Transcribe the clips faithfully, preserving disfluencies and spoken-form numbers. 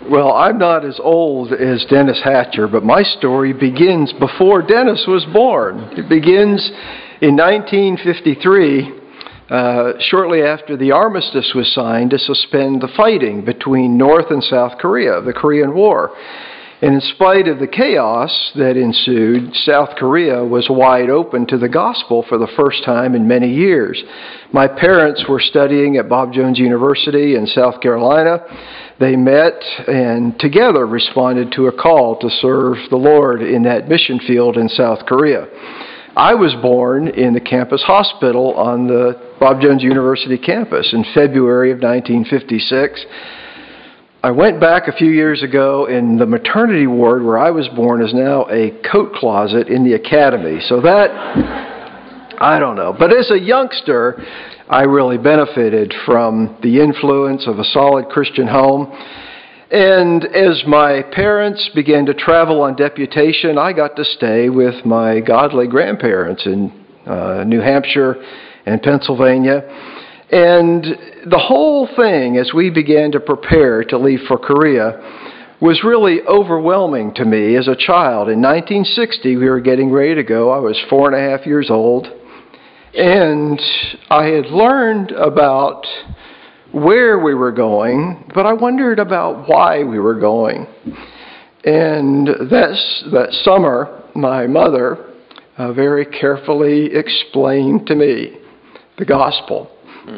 Well, I'm not as old as Dennis Hatcher, but my story begins before Dennis was born. It begins in nineteen fifty-three, uh, shortly after the armistice was signed to suspend the fighting between North and South Korea, the Korean War. And in spite of the chaos that ensued, South Korea was wide open to the gospel for the first time in many years. My parents were studying at Bob Jones University in South Carolina. They met and together responded to a call to serve the Lord in that mission field in South Korea. I was born in the campus hospital on the Bob Jones University campus in February of nineteen fifty-six. I went back a few years ago, and the maternity ward where I was born is now a coat closet in the academy. So that, I don't know. But as a youngster, I really benefited from the influence of a solid Christian home. And as my parents began to travel on deputation, I got to stay with my godly grandparents in uh, New Hampshire and Pennsylvania. And the whole thing, as we began to prepare to leave for Korea, was really overwhelming to me as a child. In nineteen sixty, we were getting ready to go. I was four and a half years old. And I had learned about where we were going, but I wondered about why we were going. And that's, that summer, my mother uh, very carefully explained to me the gospel.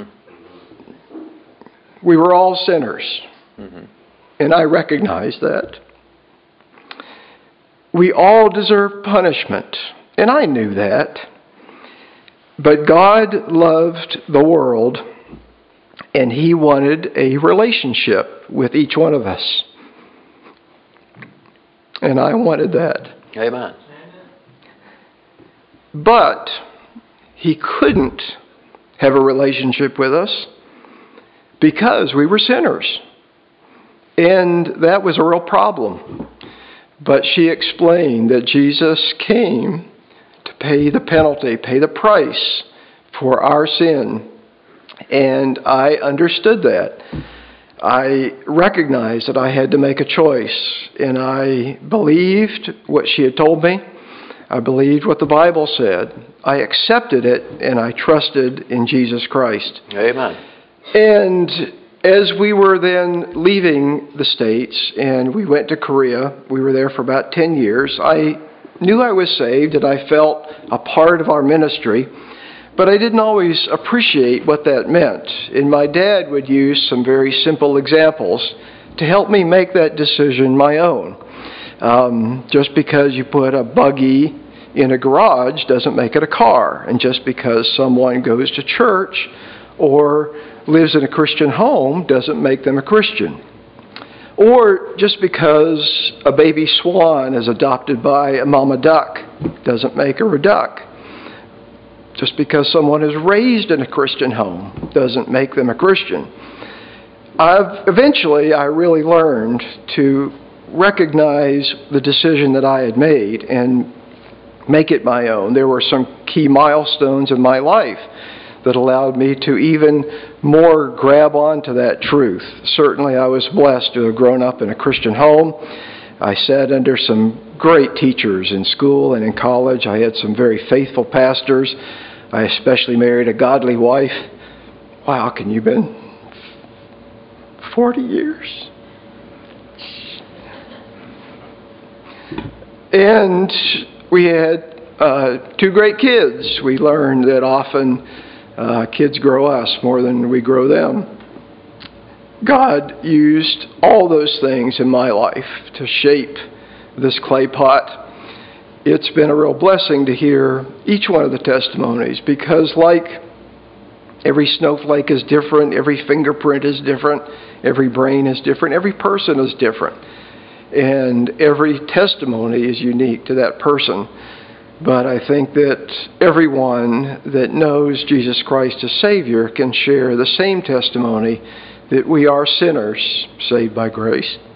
We were all sinners, mm-hmm. and I recognize that. We all deserve punishment, and I knew that. But God loved the world, and He wanted a relationship with each one of us. And I wanted that. Amen. But He couldn't have a relationship with us because we were sinners. And that was a real problem. But she explained that Jesus came to pay the penalty, pay the price for our sin. And I understood that. I recognized that I had to make a choice. And I believed what she had told me. I believed what the Bible said. I accepted it, and I trusted in Jesus Christ. Amen. And as we were then leaving the States and we went to Korea, we were there for about ten years, I knew I was saved and I felt a part of our ministry, but I didn't always appreciate what that meant. And my dad would use some very simple examples to help me make that decision my own. Um, just because you put a buggy in a garage doesn't make it a car. And just because someone goes to church or lives in a Christian home doesn't make them a Christian. Or just because a baby swan is adopted by a mama duck doesn't make her a duck. Just because someone is raised in a Christian home doesn't make them a Christian. I've, eventually, I really learned to recognize the decision that I had made and make it my own. There were some key milestones in my life that allowed me to even more grab onto that truth. Certainly, I was blessed to have grown up in a Christian home. I sat under some great teachers in school and in college. I had some very faithful pastors. I especially married a godly wife. Wow, can you been forty years? And we had uh, two great kids. We learned that often uh, kids grow us more than we grow them. God used all those things in my life to shape this clay pot. It's been a real blessing to hear each one of the testimonies because, like every snowflake is different, every fingerprint is different, every brain is different, every person is different. And every testimony is unique to that person. But I think that everyone that knows Jesus Christ as Savior can share the same testimony that we are sinners saved by grace.